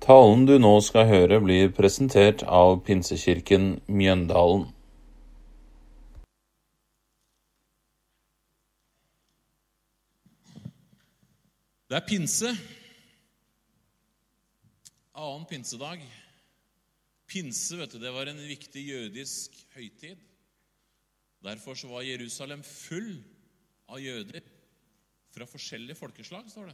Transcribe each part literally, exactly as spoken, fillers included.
Talen du nå skal høre blir presentert av Pinsekirken Mjøndalen. Det er pinse, annen pinsedag. Pinse, vet du, det var en viktig jødisk høytid. Derfor så var Jerusalem full av jøder fra forskjellige folkeslag, står det.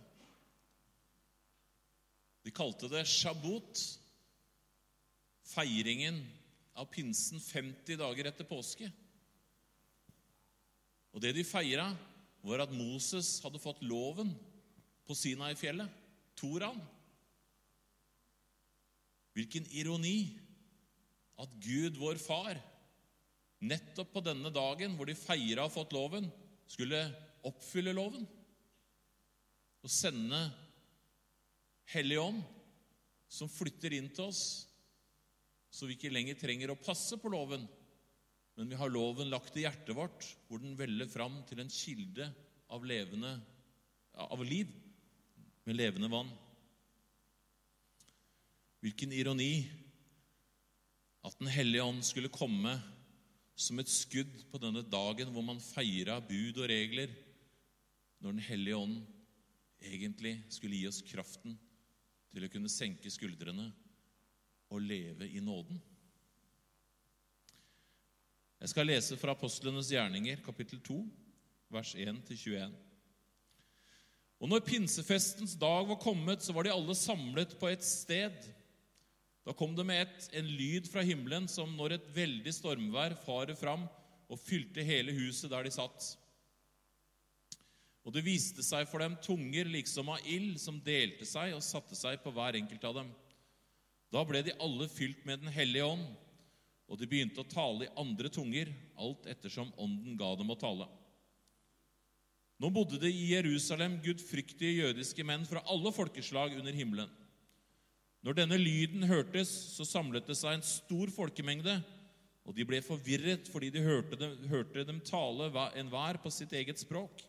De kalte det Shabbot, feiringen av pinsen femti dager etter påske. Og det de feiret var at Moses hadde fått loven på Sinai-fjellet, Toraen. Hvilken ironi at Gud, vår far, nettopp på denne dagen hvor de feiret og fått loven, skulle oppfylle loven og sende Hellig Ånd som flytter inn til oss, så vi ikke lenger trenger å passe på loven, men vi har loven lagt i hjertet vårt, hvor den veller fram til en kilde av levende, av liv, med levende vann. Hvilken ironi at den Hellige Ånd skulle komme som et skudd på denne dagen hvor man feiret bud og regler, når den Hellige Ånd egentlig skulle gi oss kraften til å kunne senke skuldrene og leve i nåden. Jeg skal lese fra Apostlenes gjerninger, kapittel to, vers en til tjueen. Og når pinsefestens dag var kommet, så var de alle samlet på et sted. Da kom det med et, en lyd fra himmelen, som når et veldig stormvær farer fram og fylte hele huset der de satt. Og det viste seg for dem tunger liksom av ild, som delte seg og satte seg på hver enkelt av dem. Da ble de alle fylt med den hellige ånd, og de begynte å tale i andre tunger, alt ettersom ånden ga dem å tale. Nå bodde det i Jerusalem gudfryktige jødiske menn fra alle folkeslag under himmelen. Når denne lyden hørtes, så samlet det seg en stor folkemengde, og de ble forvirret fordi de hørte dem, hørte dem tale enhver på sitt eget språk.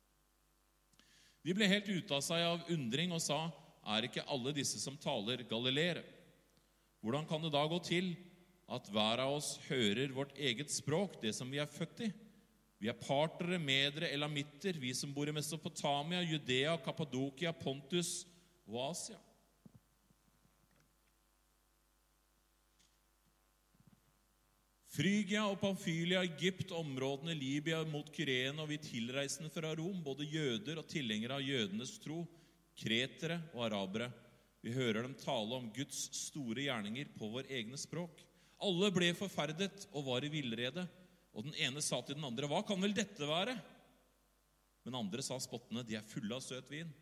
De ble helt ute av seg av undring og sa, er ikke alle disse som taler galileere? Hvordan kan det da gå til at hver av oss hører vårt eget språk, det som vi er født i? Vi er partere, medere, elamitter, vi som bor i Mesopotamia, Judea, Kappadokia, Pontus og Asia. Frygia og Pamfylia, Egypt, områdene Libya mot Kyrene, og vi tilreisende fra Rom, både jøder og tilhengere av jødenes tro, kretere og arabere. Vi hører dem tale om Guds store gjerninger på vår egne språk. Alle ble forferdet og var i villrede, og den ene sa til den andre, hva kan vel dette være? Men andre sa spottende, de er fulle av søt vin.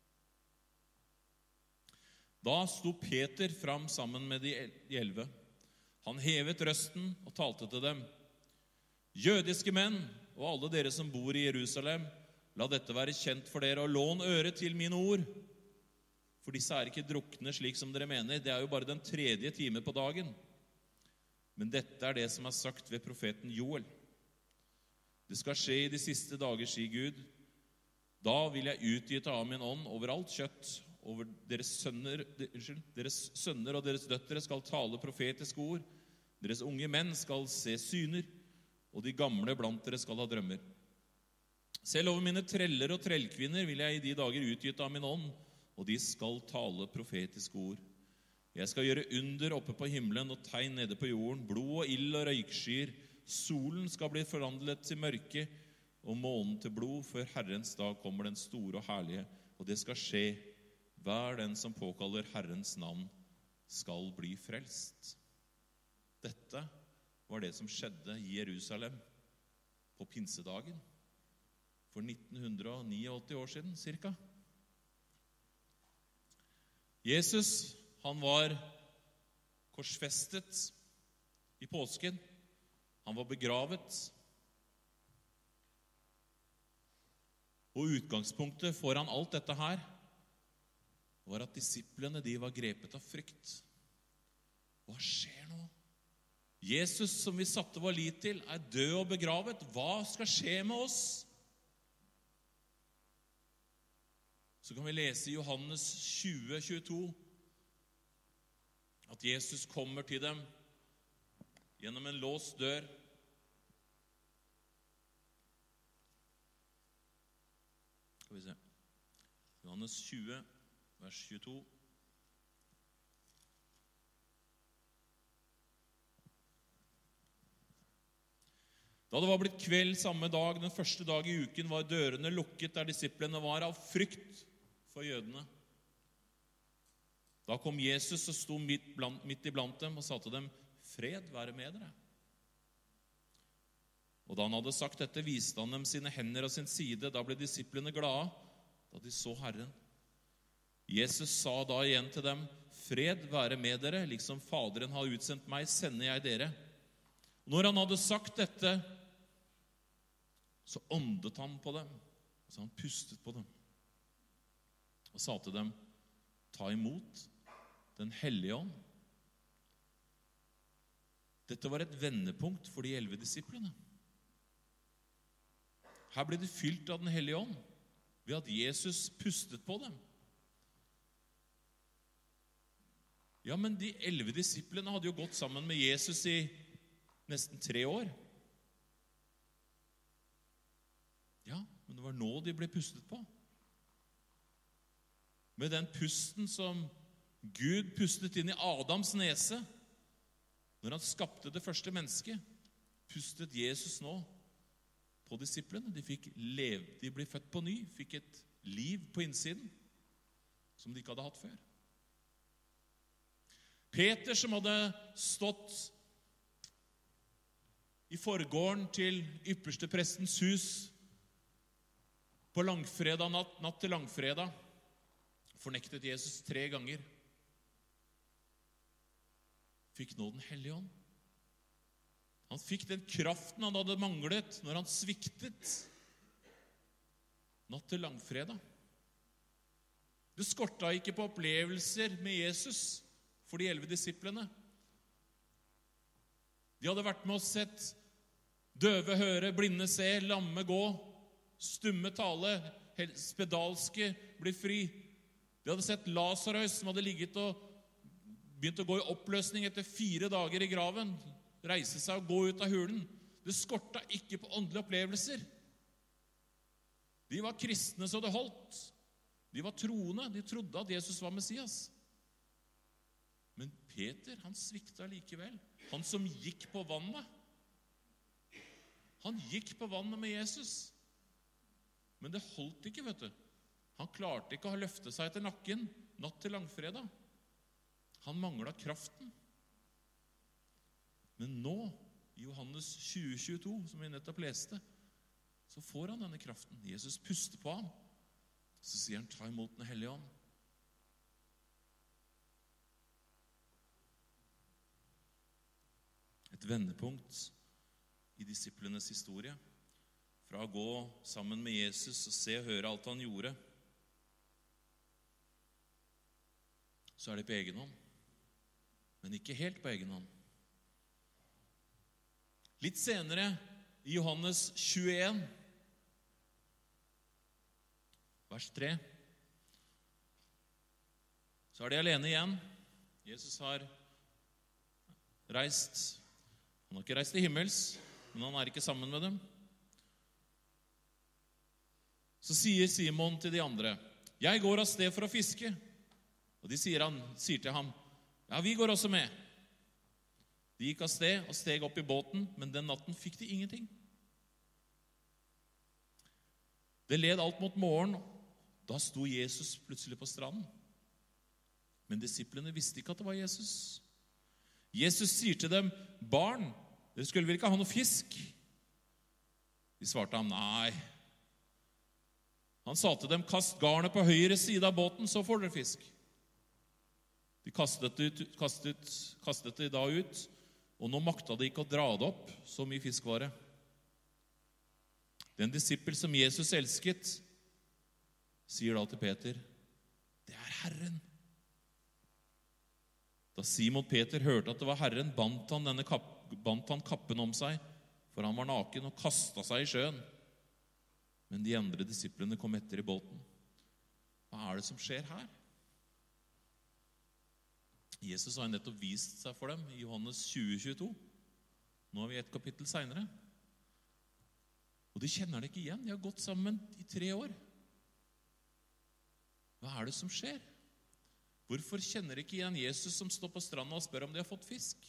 Da sto Peter fram sammen med de elve. Han hevet røsten og talte til dem. Jødiske menn og alle dere som bor i Jerusalem, la dette være kjent for dere, og lån øre til mine ord. For disse er ikke drukne slik som dere mener, det er jo bare den tredje time på dagen. Men dette er det som er sagt ved profeten Joel. Det skal skje i de siste dager, sier Gud. Da vil jeg utgyte av min ånd over alt kjøtt, over deres sønner, unnskyld, deres sønner og deres døtre skal tale profetiske ord. Deres unge menn skal se syner, og de gamle blant dere skal ha drømmer. Selv over mine treller og trellkvinner vil jeg i de dager utgyte av min ånd, og de skal tale profetiske ord. Jeg skal gjøre under oppe på himmelen og tegn nede på jorden, blod og ild og røykskyer. Solen skal bli forvandlet til mørke, og månen til blod, før Herrens dag kommer den store og herlige. Og det skal skje, hver den som påkaller Herrens navn skal bli frelst. Dette var det som skjedde i Jerusalem på pinsedagen for nitten åttiåtte år siden, cirka. Jesus, han var korsfestet i påsken. Han var begravet. Og utgangspunktet foran alt dette her var at disiplene, de var grepet av frykt. Hva skjer nå? Jesus, som vi satte vår lit til, er død og begravet. Hva skal skje med oss? Så kan vi lese i Johannes tjue tjueto. at Jesus kommer til dem gjennom en låst dør. Skal vi se. Johannes tjue, vers tjueto. Da det var blitt kveld samme dag, den første dag i uken, var dørene lukket der disiplene var av frykt for jødene. Da kom Jesus og sto midt, blant, midt iblant dem og sa til dem, «Fred være med dere.» Og da han hadde sagt dette, viste han dem sine hender og sin side. Da ble disiplene glade da de så Herren. Jesus sa da igjen til dem, «Fred være med dere, liksom Faderen har utsendt meg, sender jeg dere.» Og når han hadde sagt dette, så åndet han på dem, så han pustet på dem, og sa til dem, «Ta imot den hellige ånd.» Dette var et vendepunkt for de elleve disiplene. Her ble de fylt av den hellige ånd, ved at Jesus pustet på dem. Ja, men de elleve disiplene hadde jo gått sammen med Jesus i nesten tre år. Ja, men det var nå de ble pustet på. Med den pusten som Gud pustet inn i Adams nese, når han skapte det første mennesket, pustet Jesus nå på disiplene. De fikk leve, de ble født på ny, fikk et liv på innsiden, som de ikke hadde hatt før. Peter, som hadde stått i forgården til ypperste prestens hus på langfredag natt, natt til langfredag, fornektet Jesus tre ganger. Fikk nå den hellige ånd. Han fikk den kraften han hadde manglet når han sviktet natt til langfredag. Det skortet ikke på opplevelser med Jesus for de elleve disiplene. De hadde vært med og sett døve høre, blinde se, lamme gå, stumme tale, spedalske bli fri. De hadde sett Lazarus som hadde ligget og begynt å gå i oppløsning etter fire dager i graven, reise seg og gå ut av hulen. Det skortet ikke på åndelige opplevelser. De var kristne så det holdt. De var troende, de trodde at Jesus var Messias. Men Peter, han sviktet likevel. Han som gikk på vannet. Han gikk på vannet med Jesus. Men det holdt ikke, vet du. Han klarte ikke å løfte seg til nakken natt til langfredag. Han manglet kraften. Men nå, i Johannes tjue tjueto, som vi nettopp leste, så får han denne kraften. Jesus puster på ham. Så sier han, ta imot den hellige ånd. Et vendepunkt i disiplenes historie. Fra å gå sammen med Jesus og se og høre alt han gjorde, så er det på egen hånd. Men ikke helt på egen hånd. Litt senere, i Johannes tjueen, vers tre, så er de alene igjen. Jesus har reist, han har ikke reist til himmels, men han er ikke sammen med dem. Så sier Simon til de andre, jeg går av sted for å fiske. Og de sier, han, sier til ham, ja, vi går også med. De gikk av sted og steg opp i båten, men den natten fikk de ingenting. Det led alt mot morgen. Da sto Jesus plutselig på stranden. Men disiplene visste ikke at det var Jesus. Jesus sier til dem, barn, dere skulle vel ikke ha noe fisk? De svarte ham, nei. Han sa til dem, kast garnet på høyre side av båten, så får dere fisk. De kastet det, kastet, kastet det da ut, og nå makta de ikke å dra det opp, så mye fisk var det. Den disippel som Jesus elsket, sier da til Peter, det er Herren. Da Simon Peter hørte at det var Herren, bandt han, denne kapp, bandt han kappen om seg, for han var naken og kastet seg i sjøen. Men de andre disiplene kom etter i båten. Hva er det som skjer her? Jesus har nettopp vist seg for dem i Johannes tjue tjueto. Nå er vi et kapittel senere. Og de kjenner det ikke igjen. De har gått sammen i tre år. Hva er det som skjer? Hvorfor kjenner de ikke igjen Jesus som står på stranda og spør om de har fått fisk?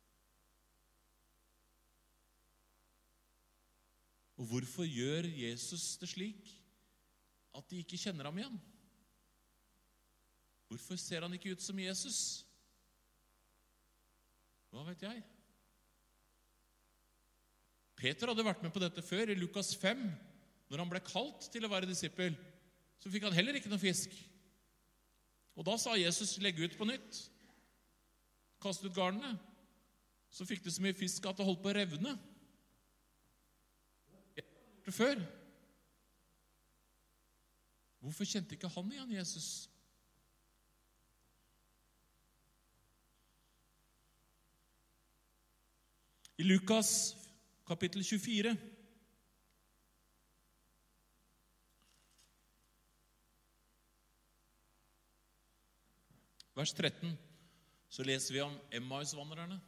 Og hvorfor gjør Jesus det slik at de ikke kjenner ham igjen? Hvorfor ser han ikke ut som Jesus? Hva vet jeg? Peter hadde vært med på dette før. I Lukas fem, når han ble kalt til å være disippel, så fikk han heller ikke noe fisk. Og da sa Jesus, legg ut på nytt. Kast ut garnene. Så fikk de så mye fisk at det holdt på å revne. Før. Hvorfor kjente ikke han igjen Jesus? I Lukas kapittel tjuefire vers tretten så leser vi om Emmaus-vandrerne.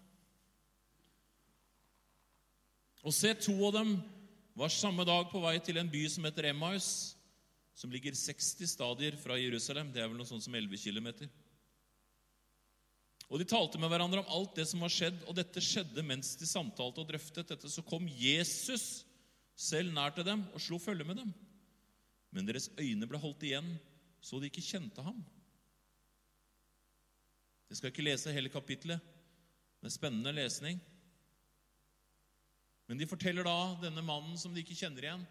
Og se, to av dem var samme dag på vei til en by som heter Emmaus, som ligger seksti stadier fra Jerusalem. Det er vel noe sånt som elleve kilometer. Og de talte med hverandre om alt det som var skjedd, og dette skjedde mens de samtalte og drøftet dette. Så kom Jesus selv nær til dem og slo følge med dem. Men deres øyne ble holdt igjen, så de ikke kjente ham. Jeg skal ikke lese hele kapitlet. Det er spennende lesning. Men de forteller da denne mannen som de ikke kjenner igjen,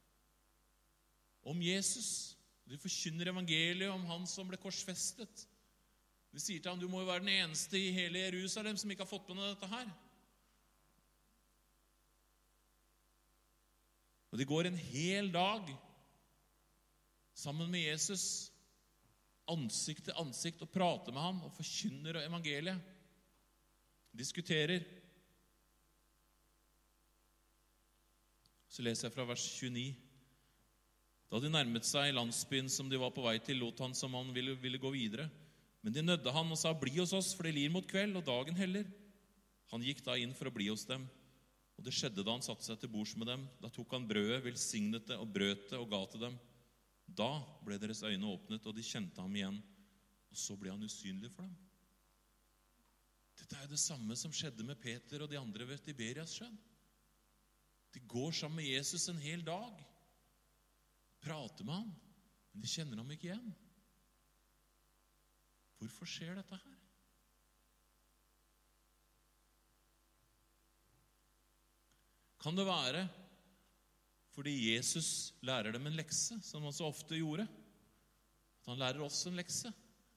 om Jesus. De forkynner evangeliet om han som ble korsfestet. De sier til ham, du må jo være den eneste i hele Jerusalem som ikke har fått med dette her. Og de går en hel dag sammen med Jesus, ansikt til ansikt, og prater med ham og forkynner evangeliet. Diskuterer. Så leser jeg fra vers tjueni. Da de nærmet seg landsbyen som de var på vei til, lot han som han ville, ville gå videre. Men de nødde han og sa, bli hos oss, for det lir mot kveld, og dagen heller. Han gikk da inn for å bli hos dem. Og det skjedde da han satte seg til bords med dem. Da tok han brødet, velsignet det og brøt det og ga til dem. Da ble deres øyne åpnet, og de kjente ham igjen. Og så ble han usynlig for dem. Dette er jo det samme som skjedde med Peter og de andre ved Tiberias sjøen. De går sammen med Jesus en hel dag, prater med ham, men de kjenner ham ikke igjen. Hvorfor skjer dette her? Kan det være fordi Jesus lærer dem en lekse, som han så ofte gjorde? At han lærer oss en lekse?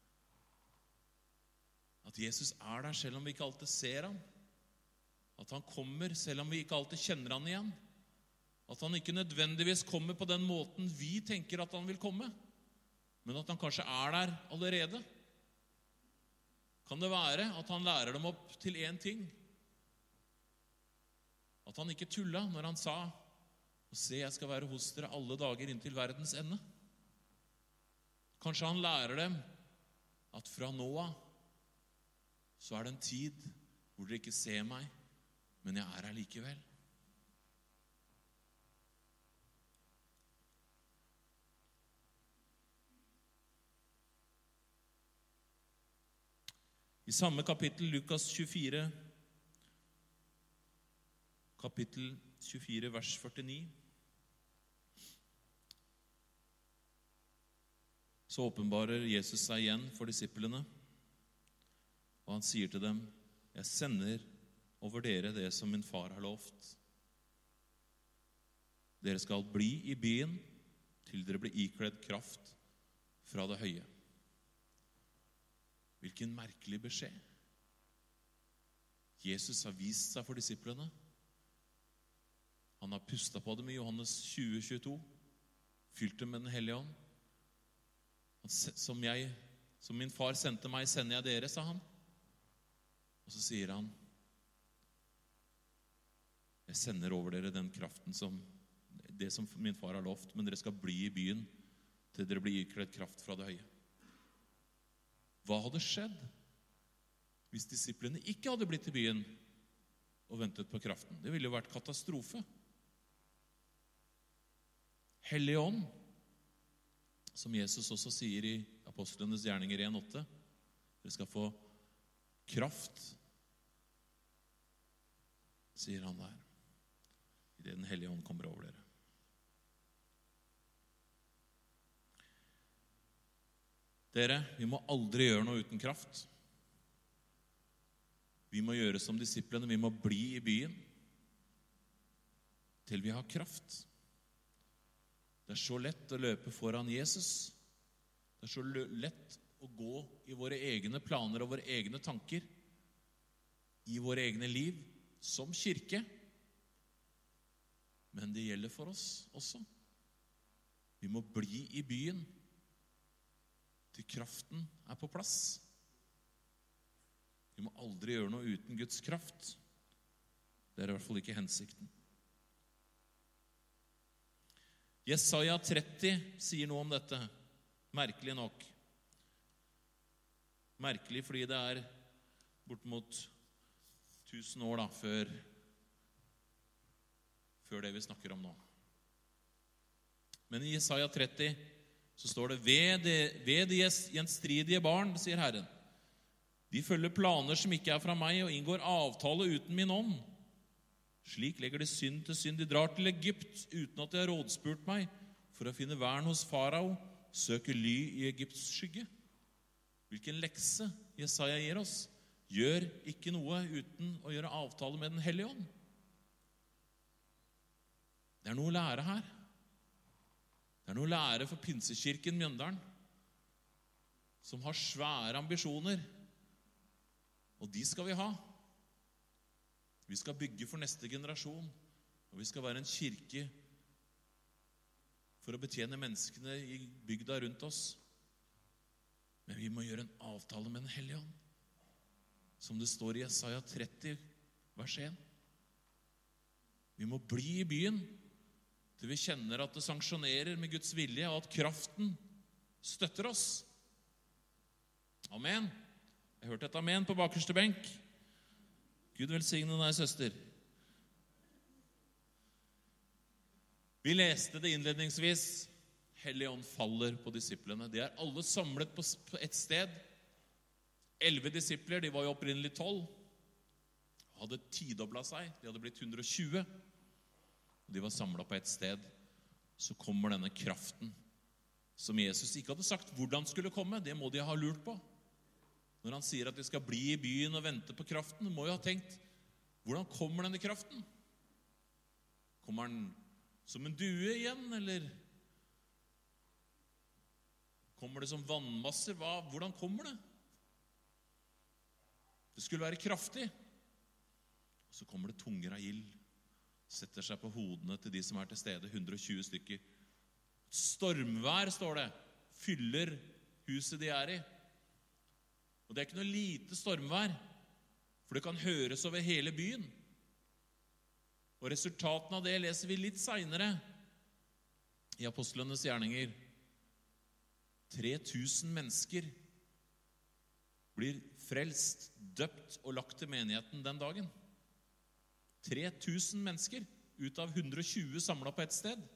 At Jesus er der selv om vi ikke alltid ser ham? At han kommer selv om vi ikke alltid kjenner han igjen? At han ikke nødvendigvis kommer på den måten vi tenker at han vil komme, men at han kanskje er der allerede? Kan det være at han lærer dem opp til en ting? At han ikke tulla når han sa, og se, jeg skal være hos dere alle dager inntil verdens ende. Kanskje han lærer dem at fra nå av så er det en tid hvor dere ikke ser meg, men jeg er her likevel. I samme kapittel, Lukas tjuefire, kapittel tjuefire, vers førtini, så åpenbarer Jesus seg igjen for disiplene, og han sier til dem, jeg sender over dere det som min far har lovt. Dere skal bli i byen til dere blir ikledd kraft fra det høye. Hvilken merkelig beskjed. Jesus har vist seg for disiplene. Han har pustet på dem i Johannes tjue tjueto, fylt dem med den hellige ånd. Som, jeg, som min far sendte meg, sender jeg dere, sa han. Og så sier han, jeg sender over dere den kraften som, det som min far har lovt, men dere skal bli i byen til dere blir ikledd kraft fra det høye. Hva hadde skjedd hvis disiplene ikke hadde blitt i byen og ventet på kraften. Det ville jo vært katastrofe. Hellige ånd, som Jesus også sier i Apostlenes gjerninger en åtte, dere skal få kraft, sier han der, i det den hellige ånd kommer over dere. Dere, vi må aldri gjøre noe uten kraft. Vi må gjøre som disiplene, vi må bli i byen til vi har kraft. Det er så lett å løpe foran Jesus. Det er så lett å gå i våre egne planer og våre egne tanker, i våre egne liv, som kirke. Men det gjelder for oss også. Vi må bli i byen til kraften er på plass. Vi må aldri gjøre noe uten Guds kraft. Det er i hvert fall ikke hensikten. Jesaja tretti sier noe om dette, merkelig nok. Merkelig fordi det er bortimot tusen år da, før, før det vi snakker om nå. Men i Jesaja tretti så står det, ved de, ved de gjenstridige barn, sier Herren, de følger planer som ikke er fra meg, og inngår avtale uten min ånd. Slik legger de synd til synd. De drar til Egypt uten at de har rådspurt meg, for å finne vern hos farao, søke ly i Egypts skygge. Hvilken lekse Jesaja gir oss. Gjør ikke noe uten å gjøre avtale med den hellige ånd. Det er noe å lære her. Det er noe å lære for Pinsekirken Mjøndalen, som har svære ambisjoner, og de skal vi ha. Vi skal bygge for neste generasjon, og vi skal være en kirke for å betjene menneskene i bygda rundt oss. Men vi må gjøre en avtale med den hellige ånd, som det står i Jesaja tretti, vers en. Vi må bli i byen til vi kjenner at det sanksjonerer med Guds vilje, og at kraften støtter oss. Amen. Jeg hørte et amen på bakerste benk. Gud velsigne deg, søster. Vi leste det innledningsvis. Hellige ånd faller på disiplene. De er alle samlet på et sted. Elleve disipler, de var jo opprinnelig tolv. Hadde tidoblet seg. De hadde blitt hundre og tjue. De var samlet på et sted. Så kommer denne kraften, som Jesus ikke hadde sagt hvordan skulle komme. Det må de ha lurt på. Når han sier at de skal bli i byen og vente på kraften, må jo ha tenkt, hvordan kommer denne kraften? Kommer den som en due igjen, eller kommer det som vannmasser? Hva, hvordan kommer det? Det skulle være kraftig. Så kommer det tunger av ild, setter seg på hodene til de som er til stede, hundre og tjue stykker. Stormvær, står det, fyller huset de er i. Og det er ikke noe lite stormvær, for det kan høres over hele byen. Og resultaten av det leser vi litt senere i Apostlenes gjerninger. tre tusen mennesker blir frelst, døpt og lagt til menigheten den dagen. tre tusen mennesker ut av hundre og tjue samlet på et sted.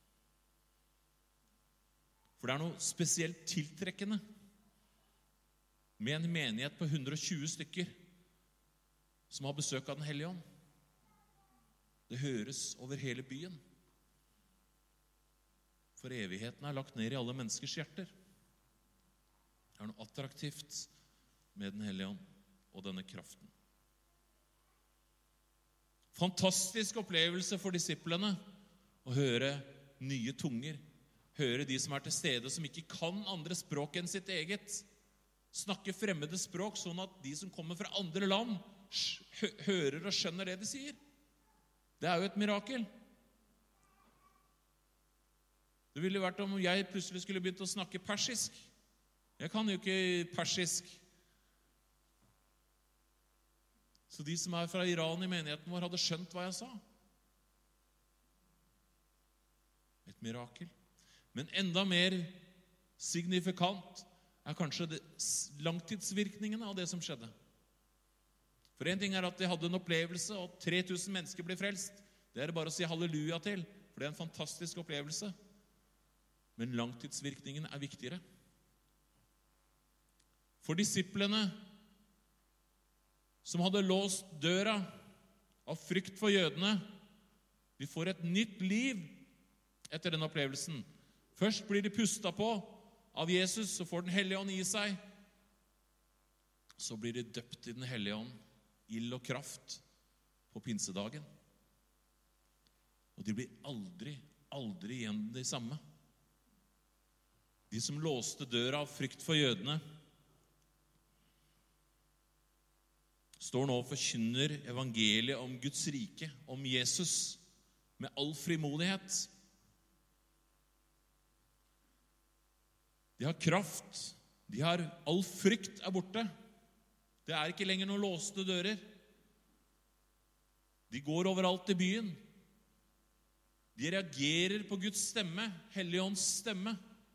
For det er noe spesielt tiltrekkende med en menighet på hundre og tjue stykker som har besøk av den hellige ånd. Det høres over hele byen. For evigheten er lagt ned i alle menneskers hjerter. Det er noe attraktivt med den hellige ånd og denne kraften. Fantastisk opplevelse for disiplene å høre nye tunger, høre de som er til stede, som ikke kan andre språk enn sitt eget, snakke fremmede språk, sånn at de som kommer fra andre land hører og skjønner det de sier. Det er jo et mirakel. Det ville vært om jeg plutselig skulle begynt å snakke persisk. Jeg kan jo ikke persisk. Så de som er fra Iran i menigheten vår hadde skjønt hva jeg sa. Et mirakel. Men enda mer signifikant er kanskje det, langtidsvirkningene av det som skjedde. For en ting er at de hadde en opplevelse, og tre tusen mennesker ble frelst. Det er bare å si halleluja til, for det er en fantastisk opplevelse. Men langtidsvirkningen er viktigere. For disiplene som hadde låst døra av frykt for jødene, de får et nytt liv etter den opplevelsen. Først blir de pustet på av Jesus, så får den hellige ånd i seg. Så blir de døpt i den hellige ånd, ild og kraft, på pinsedagen. Og de blir aldri, aldri igjen de samme. De som låste døra av frykt for jødene, står nå og forkynner evangeliet om Guds rike, om Jesus, med all frimodighet. De har kraft, de har all frykt er borte. Det er ikke lenger noen låste dører. De går overalt i byen. De reagerer på Guds stemme, Helligånds stemme.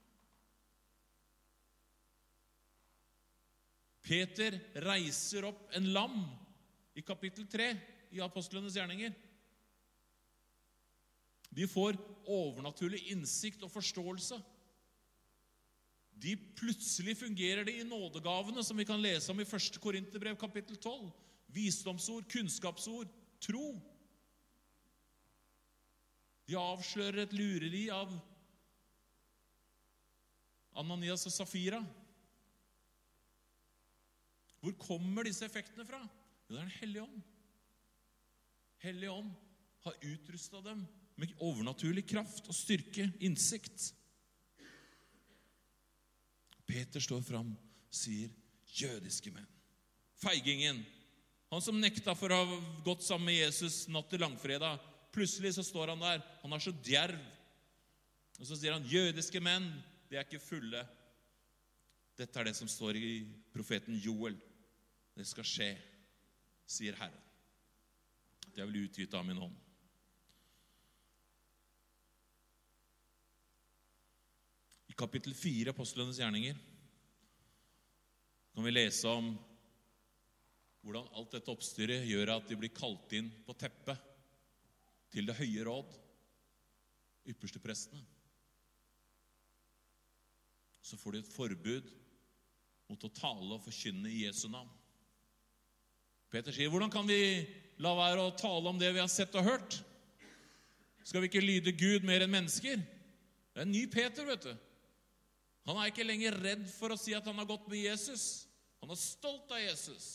Peter reiser opp en lam i kapittel tre i Apostlenes gjerninger. De får overnaturlig innsikt og forståelse. De plutselig fungerer det i nådegavene som vi kan lese om i første Korinterbrev kapittel tolv. Visdomsord, kunnskapsord, tro. De avslører et lureri av Ananias og Safira. Hvor kommer disse effektene fra? Jo, det er en hellig ånd. Hellig ånd har utrustet dem med overnaturlig kraft og styrke, innsikt. Peter står fram og sier, jødiske menn. Feigingen, han som nekta for å ha gått sammen med Jesus natt til langfredag, plutselig så står han der, han er så djerv. Og så sier han, jødiske menn, de er ikke fulle. Dette er det som står i profeten Joel. Det skal skje, sier Herren. Det er vel utgitt av min hånd. I kapittel fire, Apostlenes gjerninger, kan vi lese om hvordan alt dette oppstyret gjør at de blir kalt inn på teppet til det høye råd, ypperste prestene. Så får de et forbud mot å tale og forkynne i Jesu navn. Peter sier, hvordan kan vi la være å tale om det vi har sett og hørt? Skal vi ikke lyde Gud mer enn mennesker? Det er en ny Peter, vet du. Han er ikke lenger redd for å si at han har gått med Jesus. Han er stolt av Jesus.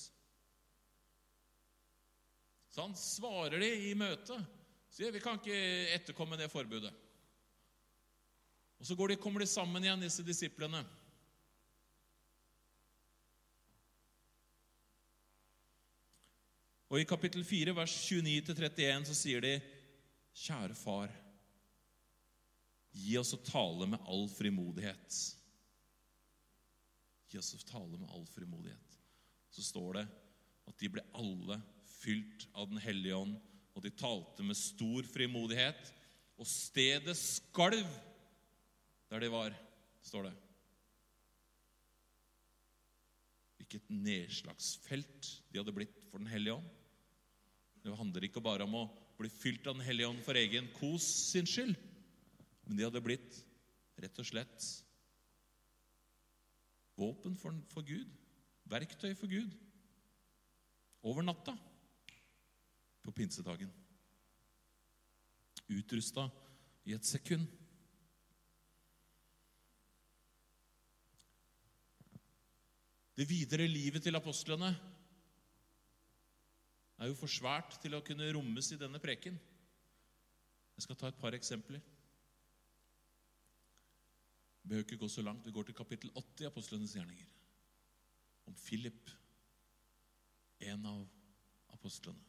Så han svarer det i møtet. Sier, vi kan ikke etterkomme det forbudet. Og så går de, kommer de sammen igjen, disse disiplene. Og i kapittel fire, vers tjueni til trettien, så sier de, kjære far, gi oss å tale med all frimodighet. Gi oss å tale med all frimodighet. Så står det at de ble alle fylt av den hellige ånd, og de talte med stor frimodighet, og stedet skalv der de var, står det. Hvilket nedslagsfelt de hadde blitt for den hellige ånd. Det handler ikke bare om å bli fylt av den hellige ånd for egen kos sin skyld, men de hadde blitt rett og slett våpen for, for Gud, verktøy for Gud, over natta på pinsedagen. Utrustet i et sekund. Det videre livet til apostlene er jo for svært til å kunne rommes i denne preken. Jeg skal ta et par eksempler. Vi behøver ikke gå så langt. Vi går til kapittel åtte i Apostlenes gjerninger. Om Philip, en av apostlene,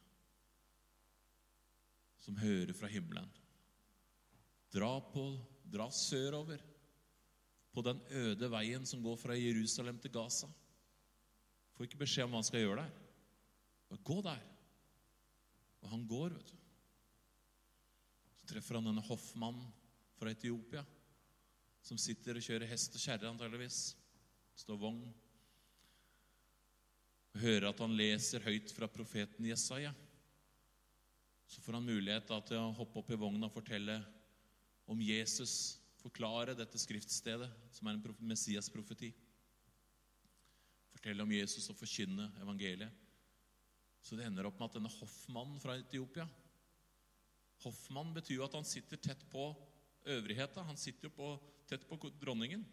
som hører fra himmelen. Dra, på, dra sørover på den øde veien som går fra Jerusalem til Gaza. Får ikke beskjed om hva han skal gjøre der. Gå der. Og han går, vet du. Så treffer han denne hoffmannen fra Etiopia, som sitter og kjører hest og kjerre antageligvis. Står vogn. Og hører at han leser høyt fra profeten Jesaja, så får han mulighet da, til å hoppe opp i vognen og fortelle om Jesus, forklare dette skriftstedet, som er en Messias-profeti. Fortelle om Jesus og forkynne evangeliet. Så det ender opp med at denne hoffmannen fra Etiopia, hoffmann betyr jo at han sitter tett på øvrigheten, han sitter jo på, tett på dronningen.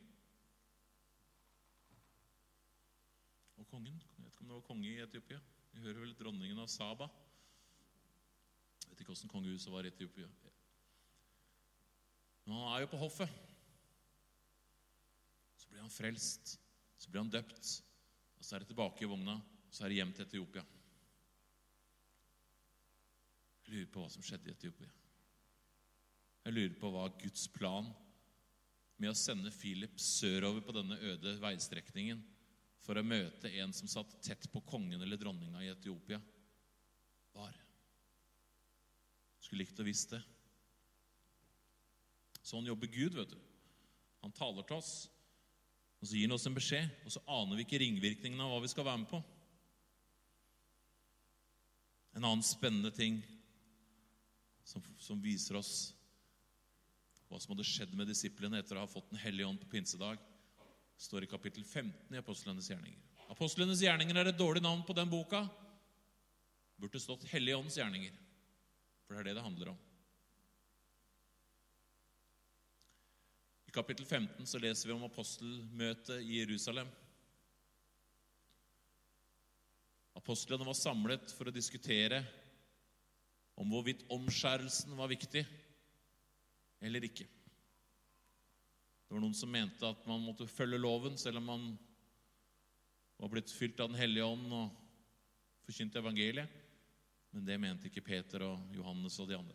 Og kongen, jeg vet ikke om det var konge i Etiopia, vi hører vel dronningen av Saba. Jeg vet ikke hvordan kongehuset var i Etiopia. Men han er jo på hoffet. Så blir han frelst, så blir han døpt, og så er det tilbake i vogna, og så er det hjem til Etiopia. Jeg lurer på hva som skjedde i Etiopia. Jeg lurer på hva Guds plan med å sende Philip sørover på denne øde veistrekningen for å møte en som satt tett på kongen eller dronninga i Etiopia var. Skulle likt å visst det. Sånn jobber Gud, vet du. Han taler til oss, og så gir han oss en beskjed, og så aner vi ikke ringvirkningene av hva vi skal være med på. En annen spennende ting som, som viser oss hva som hadde skjedd med disiplene etter å ha fått den hellige ånd på pinsedag, står i kapittel femten i Apostlenes gjerninger. Apostlenes gjerninger er et dårlig navn på den boka. Burde stått Hellige ånds gjerninger, for det er det det handler om. I kapittel femten så leser vi om apostelmøtet i Jerusalem. Apostlene var samlet for å diskutere om hvorvidt omskjærelsen var viktig eller ikke. Det var noen som mente at man måtte følge loven, selv om man var blitt fylt av den hellige ånd og forkynt evangeliet. Men det mente ikke Peter og Johannes og de andre.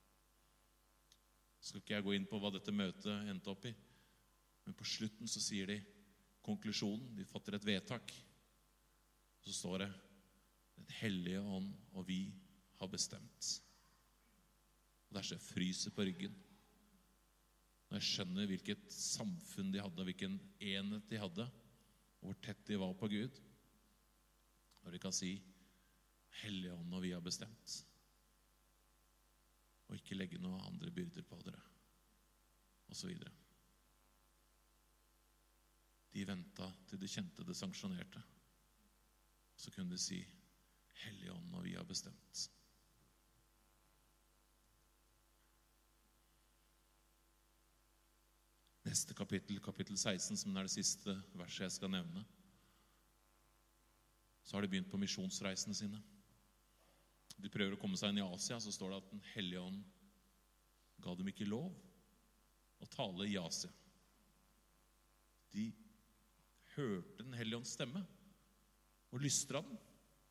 Så skal ikke jeg gå inn på hva dette møtet endte opp i. Men på slutten så sier de konklusjonen, de fatter et vedtak. Så står det, den hellige ånd og vi har bestemt. Og der så jeg fryser på ryggen. Når jeg skjønner hvilket samfunn de hadde, hvilken enhet de hadde, og hvor tett de var på Gud. Når de kan si, hellige ånd og vi har bestemt. Og ikke legge noen andre byrder på dere. Og så videre. De ventet til de kjente det sanksjonerte. Så kunne de si, hellige ånd og vi har bestemt. Neste kapittel, kapittel seksten, som er det siste verset jeg skal nevne. Så har de begynt på misjonsreisene sine. De prøver å komme seg inn i Asia, så står det at den hellige ånd ga dem ikke lov å tale i Asia. De hørte den hellige ånds stemme og lystra den.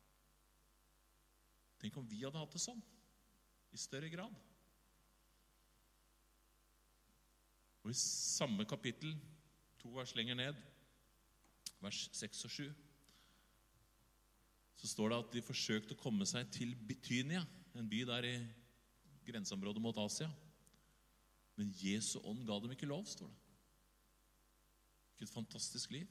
Tenk om vi hadde hatt det sånn, i større grad. Og i samme kapittel, to vers lenger ned, vers seks og sju, så står det at de forsøkte å komme seg til Bitynia, en by der i grenseområdet mot Asia. Men Jesu ånd ga dem ikke lov, står det. Ikke et fantastisk liv.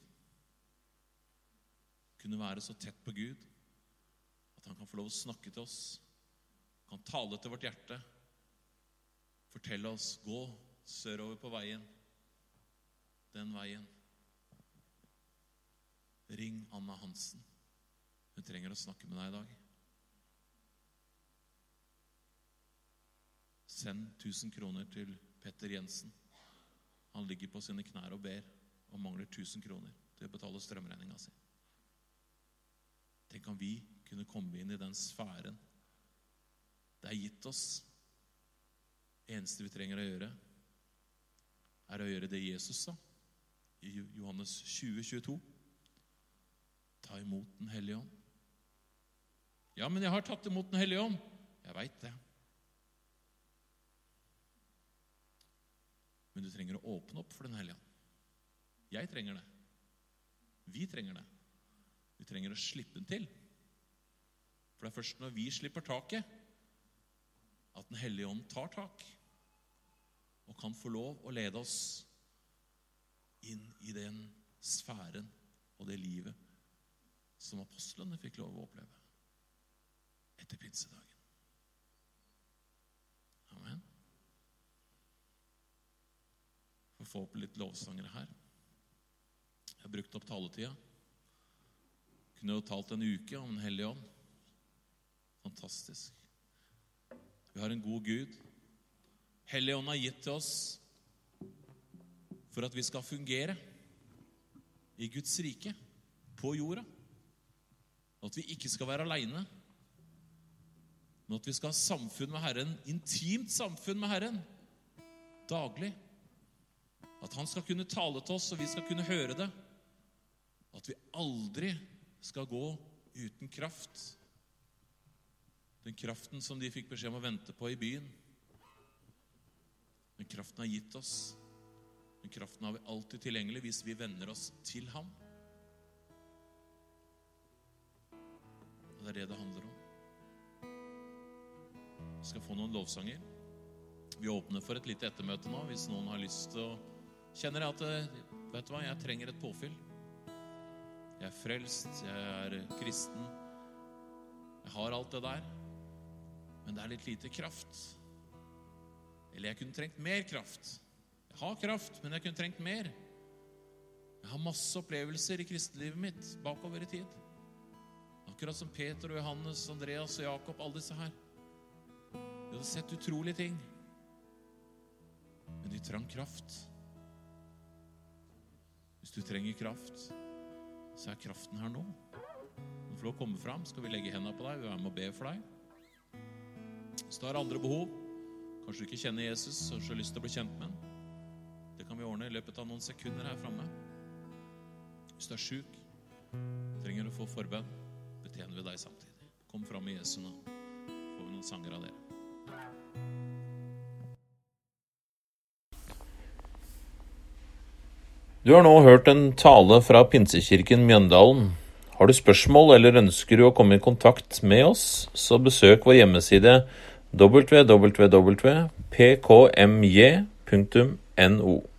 Kunne være så tett på Gud, at han kan få lov å snakke til oss, kan tale til vårt hjerte, fortelle oss, gå sørover på veien, den veien. Ring Anna Hansen. Hun trenger å snakke med deg i dag. Send tusen kroner til Petter Jensen. Han ligger på sine knær og ber og mangler tusen kroner til å betale strømregninga si. Tenk om vi kunne komme inn i den sfæren. Det er gitt oss. Det eneste vi trenger å gjøre er å gjøre det Jesus sa i Johannes tjue tjueto. Ta imot den hellige ånd. Ja, men jeg har tatt imot den hellige ånd. Jeg vet det. Men du trenger å åpne opp for den hellige ånd. Jeg trenger det. Vi trenger det. Vi trenger å slippe den til. For det er først når vi slipper taket, at den hellige ånd tar tak og kan få lov å lede oss inn i den sfæren og det livet som apostlene fikk lov å oppleve etter pinsedagen. Amen. For å få opp litt lovsangere her. Jeg har brukt opp taletida. Kunne jo talt en uke om den hellige ånd. Fantastisk. Vi har en god Gud. Hellige ånd har gitt til oss for at vi skal fungere i Guds rike på jorda. At vi ikke skal være alene, men at vi skal ha samfunn med Herren, intimt samfunn med Herren, daglig. At han skal kunne tale til oss, og vi skal kunne høre det. At vi aldri skal gå uten kraft. Den kraften som de fikk beskjed om å vente på i byen. Den kraften har gitt oss. Den kraften har vi alltid tilgjengelig hvis vi vender oss til ham. Og det er det det handler om. Vi skal få noen lovsanger. Vi åpner for et lite ettermøte nå, hvis noen har lyst til å kjenner jeg at, vet du hva, jeg trenger et påfyll. Jeg er frelst, jeg er kristen. Jeg har alt det der. Men det er litt lite kraft. Eller jeg kunne trengt mer kraft. Jeg har kraft, men jeg kunne trengt mer. Jeg har masse opplevelser i kristelivet mitt bakover i tid. Akkurat som Peter og Johannes, Andreas og Jakob, alle disse her. De hadde sett utrolige ting. Men de trang kraft. Hvis du trenger kraft, så er kraften her nå. Når du får komme fram, skal vi legge hendene på deg. Vi er med å be for deg. Hvis du har andre behov, kanskje du ikke kjenner Jesus, og har lyst til å bli kjent med han. Det kan vi ordne i løpet av noen sekunder her fremme. Hvis du er syk, trenger du å få forbønn, betjener vi deg samtidig. Kom fram i Jesu navn. Får vi noen sanger av dere. Du har nå hørt en tale fra Pinsekirken Mjøndalen. Har du spørsmål eller ønsker du å komme i kontakt med oss, så besøk vår hjemmeside w w w punktum p k m j punktum n o.